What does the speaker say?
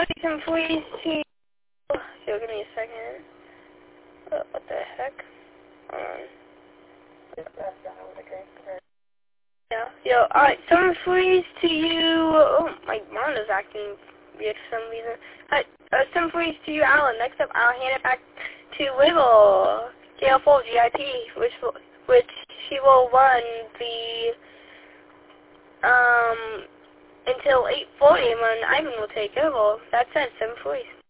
alright, some please to... Yo, give me a second. What the heck? Yeah. Yo, alright, some please to you... Oh, my mom is acting weird for some reason. Alright, some please to you, Alan. Next up, I'll hand it back to Wiggle. JL4 GIP, which she will run the... until 8:40 when Ivan will take over. That said, 7:40.